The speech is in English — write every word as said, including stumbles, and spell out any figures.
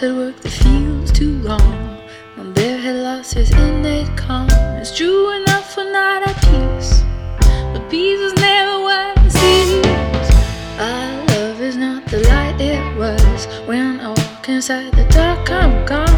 had work that feels too long. My bear had lost his innate calm. It's true enough we're not at peace, but peace is never what it seems. Our love is not the light it was. When I walk inside the dark, I'm gone.